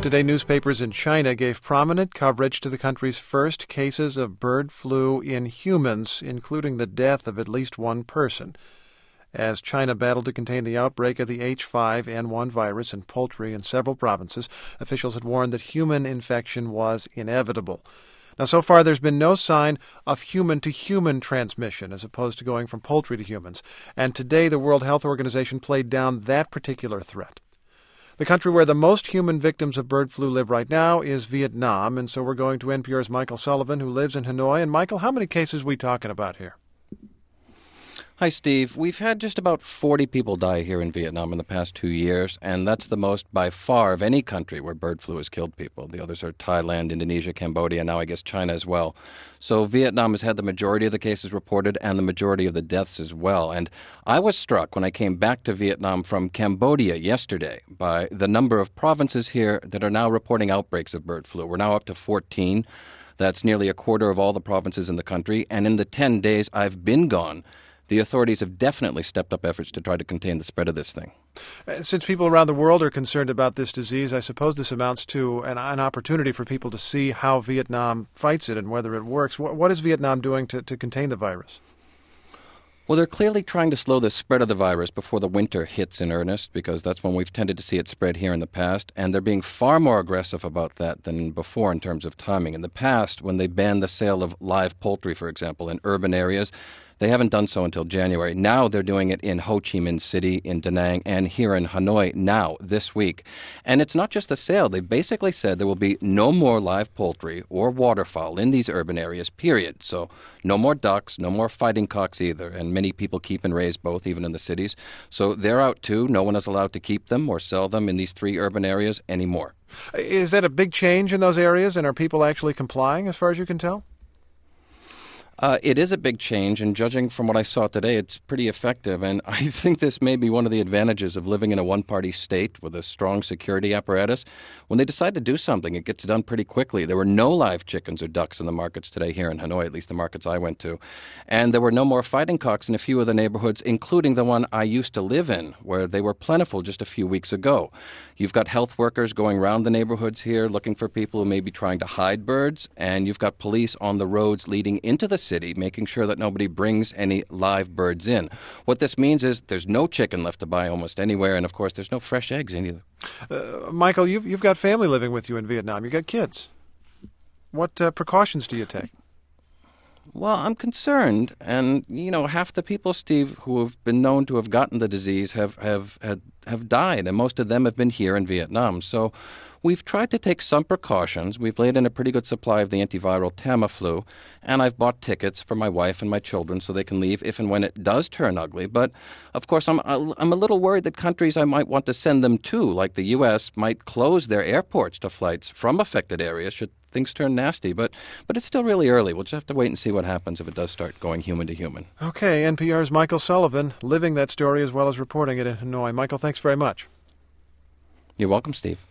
Today, newspapers in China gave prominent coverage to the country's first cases of bird flu in humans, including the death of at least one person. As China battled to contain the outbreak of the H5N1 virus in poultry in several provinces, officials had warned that human infection was inevitable. Now, so far, there's been no sign of human-to-human transmission, as opposed to going from poultry to humans. And today, the World Health Organization played down that particular threat. The country where the most human victims of bird flu live right now is Vietnam, and so we're going to NPR's Michael Sullivan, who lives in Hanoi. And, Michael, how many cases are we talking about here? Hi, Steve. We've had just about 40 people die here in Vietnam in the past 2 years, and that's the most by far of any country where bird flu has killed people. The others are Thailand, Indonesia, Cambodia, and now I guess China as well. So Vietnam has had the majority of the cases reported and the majority of the deaths as well. And I was struck when I came back to Vietnam from Cambodia yesterday by the number of provinces here that are now reporting outbreaks of bird flu. We're now up to 14. That's nearly a quarter of all the provinces in the country. And in the 10 days I've been gone, the authorities have definitely stepped up efforts to try to contain the spread of this thing. Since people around the world are concerned about this disease, I suppose this amounts to an opportunity for people to see how Vietnam fights it and whether it works. What is Vietnam doing to contain the virus? Well, they're clearly trying to slow the spread of the virus before the winter hits in earnest, because that's when we've tended to see it spread here in the past, and they're being far more aggressive about that than before in terms of timing. In the past, when they banned the sale of live poultry, for example, in urban areas, they haven't done so until January. Now they're doing it in Ho Chi Minh City, in Da Nang, and here in Hanoi now, this week. And it's not just the sale. They basically said there will be no more live poultry or waterfowl in these urban areas, period. So no more ducks, no more fighting cocks either. And many people keep and raise both, even in the cities. So they're out too. No one is allowed to keep them or sell them in these 3 urban areas anymore. Is that a big change in those areas, and are people actually complying as far as you can tell? It is a big change, and judging from what I saw today, it's pretty effective. And I think this may be one of the advantages of living in a one-party state with a strong security apparatus. When they decide to do something, it gets done pretty quickly. There were no live chickens or ducks in the markets today here in Hanoi, at least the markets I went to. And there were no more fighting cocks in a few of the neighborhoods, including the one I used to live in, where they were plentiful just a few weeks ago. You've got health workers going around the neighborhoods here looking for people who may be trying to hide birds, and you've got police on the roads leading into the city, making sure that nobody brings any live birds in. What this means is there's no chicken left to buy almost anywhere, and of course there's no fresh eggs in either. Michael, you've got family living with you in Vietnam. You've got kids. What precautions do you take? Well, I'm concerned, and half the people, Steve, who have been known to have gotten the disease have died, and most of them have been here in Vietnam. So we've tried to take some precautions. We've laid in a pretty good supply of the antiviral Tamiflu, and I've bought tickets for my wife and my children so they can leave if and when it does turn ugly. But, of course, I'm a little worried that countries I might want to send them to, like the U.S., might close their airports to flights from affected areas should things turn nasty. But it's still really early. We'll just have to wait and see what happens if it does start going human to human. Okay, NPR's Michael Sullivan, living that story as well as reporting it in Hanoi. Michael, thanks very much. You're welcome, Steve.